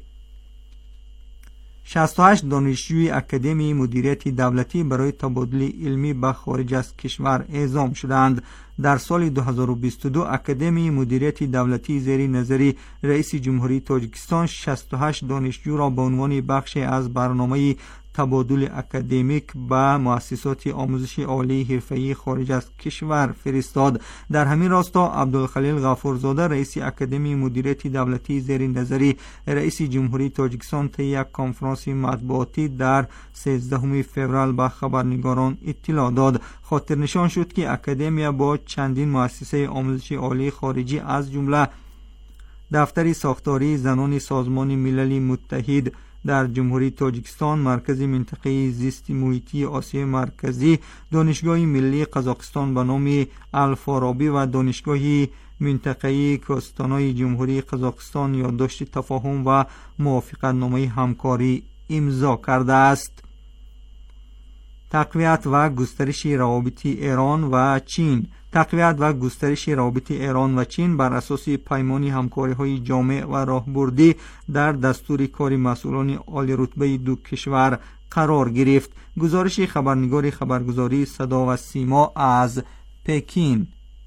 شصت و هشت دانشجوی اکادمی مدیریت دولتی برای تبادل علمی به خارج از کشور اعزام شدند. در سال دو هزار و بیست و دو اکادمی مدیریت دولتی زیر نظر رئیس جمهوری تاجیکستان شصت و هشت دانشجو را به عنوان بخشی از برنامه تبادل اکادمیک به مؤسسات آموزش عالی حرفه‌ای خارج از کشور فرستاد. در همین راستا عبدالخلیل غفورزاده رئیس اکادمی مدیریت دولتی زیر نظر رئیس جمهوری تاجیکستان طی یک کنفرانس مطبوعاتی در سیزدهم فوریه به خبرنگاران اطلاع داد. خاطر نشان شد که اکادمی با چندین مؤسسه آموزش عالی خارجی از جمله دفتر ساختاری زنان سازمان ملل متحد در جمهوری تاجیکستان، مرکز منطقه زیست محیطی آسیای مرکزی، دانشگاه ملی قزاقستان به نام الفارابی و دانشگاه منطقه کوستانای جمهوری قزاقستان یادداشت تفاهم و موافقتنامه همکاری امضا کرده است. تقویت و گسترش روابط ایران و چین. تقویت و گسترش روابط ایران و چین بر اساس پیمان همکاری‌های جامع و راهبردی در دستور کار مسئولان عالی رتبه دو کشور قرار گرفت. گزارش خبرنگار خبرگزاری صدا و سیما از پکین.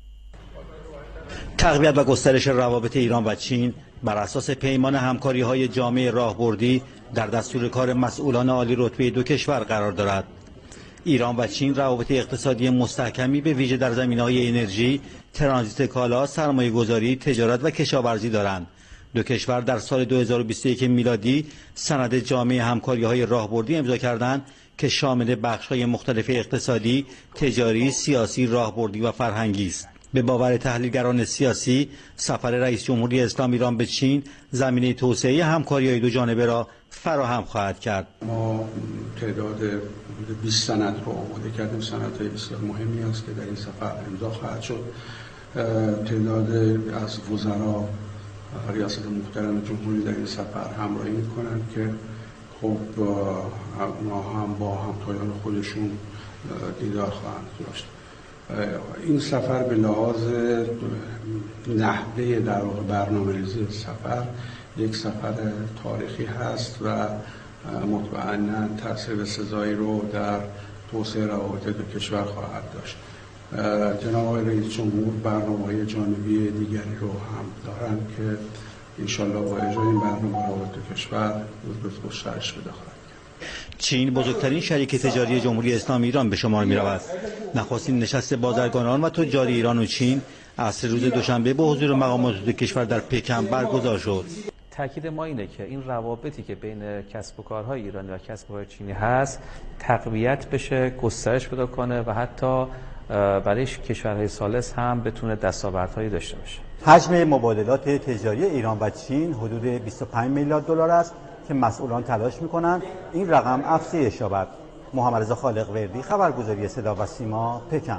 تقویت و گسترش روابط ایران و چین بر اساس پیمان همکاری‌های جامع راهبردی در دستور کار مسئولان عالی رتبه دو کشور قرار دارد. ایران و چین روابط اقتصادی مستحکمی به ویژه در زمینه‌های انرژی، ترانزیت کالا، سرمایه‌گذاری، تجارت و کشاورزی دارند. دو کشور در سال دو هزار و بیست و یک میلادی سند جامع همکاری‌های راهبردی امضا کردند که شامل بخش‌های مختلف اقتصادی، تجاری، سیاسی، راهبردی و فرهنگی است. به باور تحلیلگران سیاسی، سفر رئیس جمهوری اسلامی ایران به چین زمینه توسعه همکاری‌های دو جانبه را فراهم خواهد کرد. ما تعداد حدود بیست سند رو آماده کردیم. سندهای بسیار مهمی است که در این سفر امضا خواهد شد. تعداد از وزرا ریاست محترم جمهوری در این سفر همراهی می‌کنند که خب اونا هم با همتایان خودشون دیدار خواهند داشت. این سفر به لحاظ نحوه در واقع برنامه‌ریزی سفر یک سفر تاریخی هست و مطمئناً تأثیر بسزایی رو در توسعه روابط دو کشور خواهد داشت. جناب آقای رئیس جمهور برنامه‌های جانبی دیگری رو هم دارن که انشالله با اجرای این برنامه روابط دو کشور به گسترش پیدا خواهد. چین بزرگترین شریک تجاری جمهوری اسلامی ایران به شمار می رود. نخستین نشست بازرگانان و تجار ایران و چین عصر روز دوشنبه با حضور مقامات دو کشور در پکن برگزار شد. تاکید ما اینه که این روابطی که بین کسب و کارهای ایرانی و کسب و کارهای چینی هست تقویت بشه، گسترش پیدا کنه و حتی برای کشورهای ثالث هم بتونه دستاوردهایی داشته باشه. حجم مبادلات تجاری ایران و چین حدود بیست و پنج میلیارد دلار است که مسئولان تلاش می‌کنند این رقم افزایش یابد. محمد رضا خالق وردی، خبرگزاری صدا و سیما، پکن.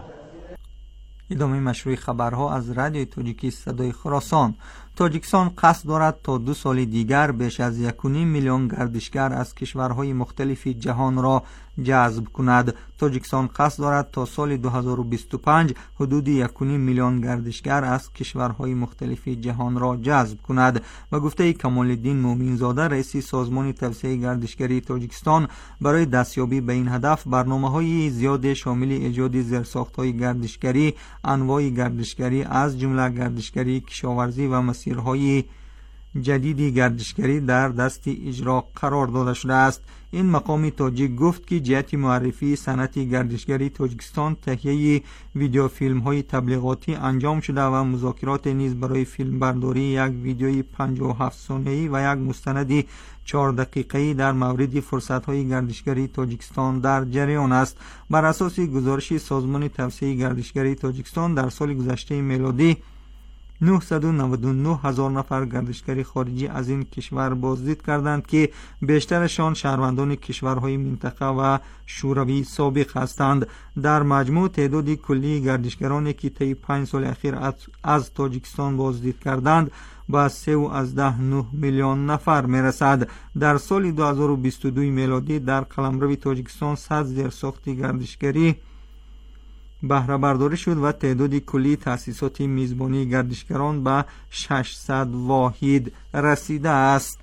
ادامه مشروع خبرها از رادیوی تاجیکی صدای خراسان. تاجیکستان قصد دارد تا دو سال دیگر بیش از یک و نیم میلیون گردشگر از کشورهای مختلف جهان را جذب کند. تاجیکستان قصد دارد تا سال دو هزار و بیست و پنج حدود یک و نیم میلیون گردشگر از کشورهای مختلف جهان را جذب کند. و گفته کمال الدین مومنزاده، رئیس سازمان توسعه گردشگری تاجیکستان، برای دستیابی به این هدف برنامه‌های زیاد شامل ایجاد زیرساخت‌های گردشگری، انواع گردشگری از جمله گردشگری کشاورزی و مسیرهای جدیدی گردشگری در دست اجرا قرار داده شده است. این مقام تاجیک گفت که جهت معرفی صنعت گردشگری تاجیکستان تهیه ویدیو فیلم های تبلیغاتی انجام شده و مذاکرات نیز برای فیلم برداری یک ویدیوی پنجاه و هفت ثانیه‌ای و یک مستند چهار دقیقه‌ای در مورد فرصت های گردشگری تاجیکستان در جریان است. بر اساس گزارش سازمان توسعه گردشگری تاجیکستان در سال گذشته میلادی نهصد و نود و نه هزار نفر گردشگری خارجی از این کشور بازدید کردند که بیشترشان شهروندان کشورهای منطقه و شوروی سابق هستند. در مجموع تعداد کلی گردشگرانی که طی پنج سال اخیر از تاجیکستان بازدید کردند با سه و از ده نه میلیون نفر میرسد. در سال دو هزار و بیست و دو میلادی در قلمرو تاجیکستان صد زیرساخت گردشگری بهره برداری شد و تعداد کلی تأسیسات میزبانی گردشگران به ششصد واحد رسیده است.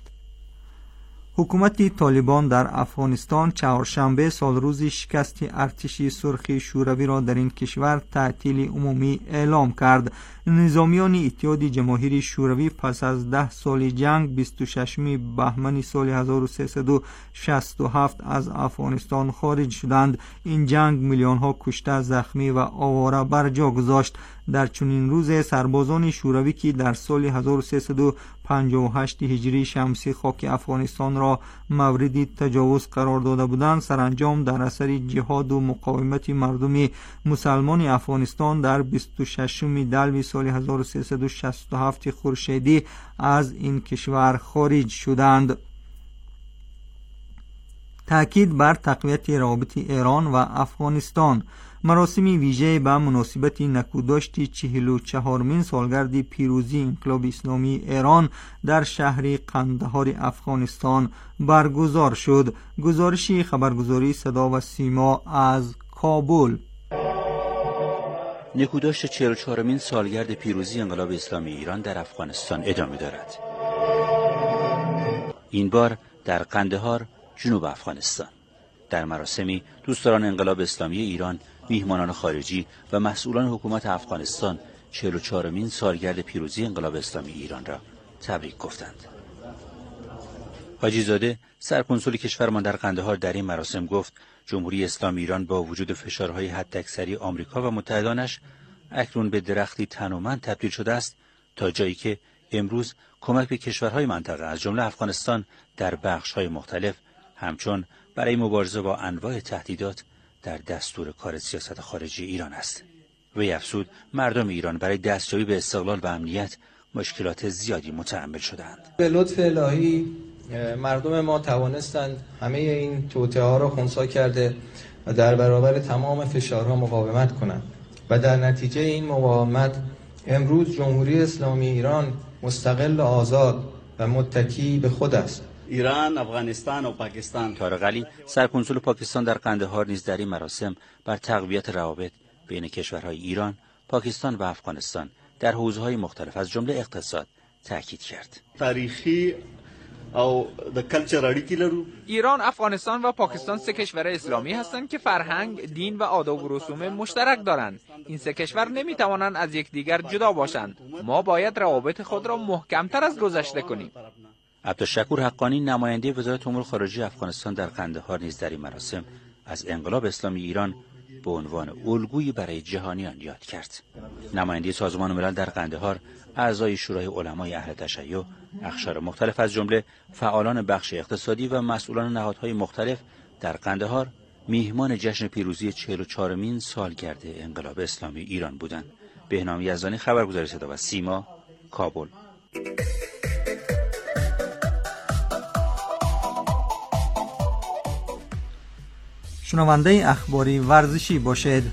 حکومت طالبان در افغانستان چهارشنبه سال روز شکست ارتش سرخ شوروی را در این کشور تعطیل عمومی اعلام کرد. نظامیان اتحاد جماهیر شوروی پس از ده سال جنگ بیست و ششم بهمن سال هزار و سیصد و شصت و هفت از افغانستان خارج شدند. این جنگ میلیون ها کشته، زخمی و آواره بر جا گذاشت. در چنین روز سربازان شوروی که در سال هزار و سیصد و پنجاه و هشت هجری شمسی خاک افغانستان را مورد تجاوز قرار داده بودند، سرانجام در اثر جهاد و مقاومت مردم مسلمان افغانستان در بیست و ششم دلو سال هزار و سیصد و شصت و هفت خورشیدی از این کشور خارج شدند. تأکید بر تقویت روابط ایران و افغانستان. مراسم ویژه به مناسبت نکوداشت چهل و چهارمین سالگرد پیروزی انقلاب اسلامی ایران در شهر قندهار افغانستان برگزار شد. گزارش خبرگزاری صدا و سیما از کابل. نکوداشت چهل و چهارمین سالگرد پیروزی انقلاب اسلامی ایران در افغانستان ادامه دارد. این بار در قندهار، جنوب افغانستان. در مراسمی دوستداران انقلاب اسلامی ایران، میهمانان خارجی و مسئولان حکومت افغانستان چهل و چهارمین سالگرد پیروزی انقلاب اسلامی ایران را تبریک گفتند. حاجی زاده، سرکنسول کشورمان در قندهار، در این مراسم گفت جمهوری اسلامی ایران با وجود فشارهای حداکثری آمریکا و متحدانش اکنون به درختی تنومند تبدیل شده است، تا جایی که امروز کمک به کشورهای منطقه از جمله افغانستان در بخش‌های مختلف همچون برای مبارزه با انواع تهدیدات در دستور کار سیاست خارجی ایران است. وی افزود مردم ایران برای دستیابی به استقلال و امنیت مشکلات زیادی متحمل شدند. به لطف الهی مردم ما توانستند همه این توطئه‌ها را خنثی کرده و در برابر تمام فشارها مقاومت کنند و در نتیجه این مقاومت امروز جمهوری اسلامی ایران مستقل و آزاد و متکی به خود است. ایران، افغانستان و پاکستان. طارق علی، سرکنسول پاکستان در قندهار، نیز در این مراسم بر تقویت روابط بین کشورهای ایران، پاکستان و افغانستان در حوزه‌های مختلف از جمله اقتصاد تاکید کرد. تاریخی او د کلچر اړیکې لرو. ایران، افغانستان و پاکستان سه کشور اسلامی هستند که فرهنگ، دین و آداب و رسوم مشترک دارند. این سه کشور نمیتوانند از یکدیگر جدا باشند. ما باید روابط خود را محکمتر از گذشته کنیم. عبدالشکور حقانی، نماینده وزارت امور خارجه افغانستان در قندهار، نیز در این مراسم از انقلاب اسلامی ایران به عنوان الگویی برای جهانیان یاد کرد. نماینده سازمان ملل در قندهار، اعضای شورای علمای اهل تشیع، اقشار مختلف از جمله فعالان بخش اقتصادی و مسئولان نهادهای مختلف در قندهار میهمان جشن پیروزی چهل و چهارمین سالگرد انقلاب اسلامی ایران بودند. بهنام یزدانی، خبرگزاری صدا و سیما، کابل. شنونده اخباری ورزشی باشید.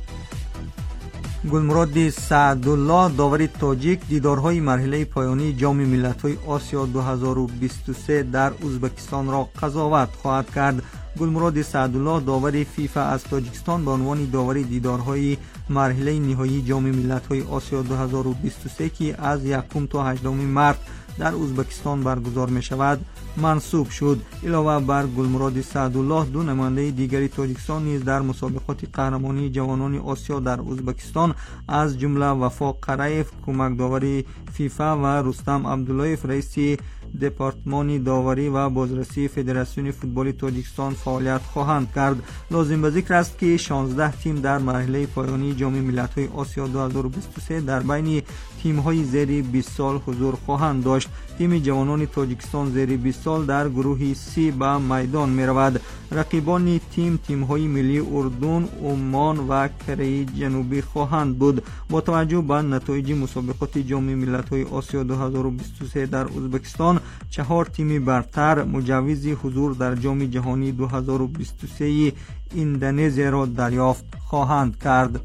گلمراد سعدالله، داور تاجیک، دیدارهای مرحله پایانی جام ملت‌های آسیا دو هزار و بیست و سه در ازبکستان را قضاوت خواهد کرد. گلمراد سعدالله، داور فیفا از تاجیکستان، به عنوان داور دیدارهای مرحله نهایی جام ملت‌های آسیا دو هزار و بیست و سه که از یکم تا هجدهم مارس در ازبکستان برگزار می شود منصوب شد. علاوه بر گلمراد سعدالله، دو نماینده دیگری تاجیکستان نیز در مسابقات قهرمانی جوانان آسیا در ازبکستان از جمله وفا قرایف، کمک داوری فیفا، و رستم عبداللهیف، رئیس دپارتمان داوری و بازرسی فدراسیون فوتبال تاجیکستان فعالیت خواهند کرد. لازم به ذکر است که شانزده تیم در مرحله پایانی جام ملت‌های آسیا دو هزار و بیست و سه در بین تیم‌های زیر بیست سال حضور خواهند داشت. تیم جوانان تاجیکستان زیر بیست سال در گروه سی به میدان می‌رود. رقیبان تیم تیم‌های ملی اردن، عمان و کره جنوبی خواهند بود. با توجه به نتایج مسابقات جام ملت‌های آسیا دو هزار و بیست و سه در ازبکستان، چهار تیم برتر مجوز حضور در جام جهانی دو هزار و بیست و سه اندونزیا را دریافت خواهند کرد.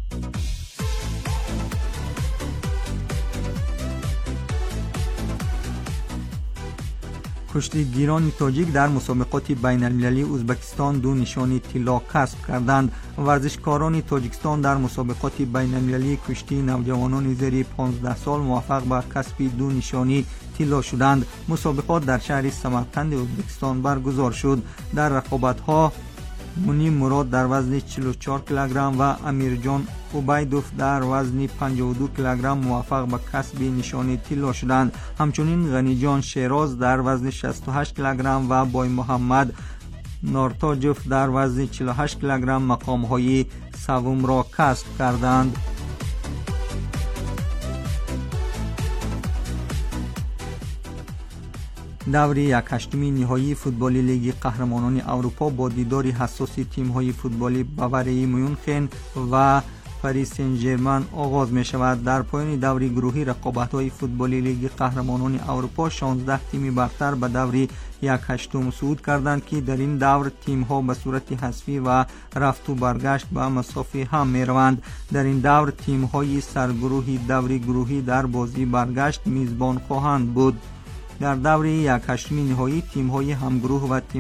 کشتیگیران تاجیک در مسابقات بین المللی ازبکستان دو نشانی طلا کسب کردند. ورزشکاران تاجیکستان در مسابقات بین المللی کشتی نوجوانان زیر پانزده سال موفق به کسب دو نشانی طلا شدند. مسابقات در شهر سمرقند ازبکستان برگزار شد. در رقابت‌ها منیم مراد در وزن چهل و چهار کیلوگرم و امیرجان عبیدوف در وزن پنجاه و دو کیلوگرم موفق به کسب نشان طلا شدند. همچنین غنیجان شیراز در وزن شصت و هشت کیلوگرم و بای محمد نارتاجوف در وزن چهل و هشت کیلوگرم مقام‌های سوم را کسب کردند. دور یک هشتمی نهایی فوتبال لیگ قهرمانان اروپا با دیدار حساس تیم‌های فوتبالی باوری میونخن و پاریس سن ژرمن آغاز می شود. در پایان دور گروهی رقابت‌های فوتبالی لیگ قهرمانان اروپا شانزده تیم برتر به دور یک هشتم صعود کردند که در این دور تیم‌ها به صورت حذفی و رفت و برگشت به مسافه هم می‌روند. در این دور تیم‌های سرگروه دور گروهی در بازی برگشت میزبان خواهند بود. در دور یک هشتمی نهایی تیم‌های همگروه و تیم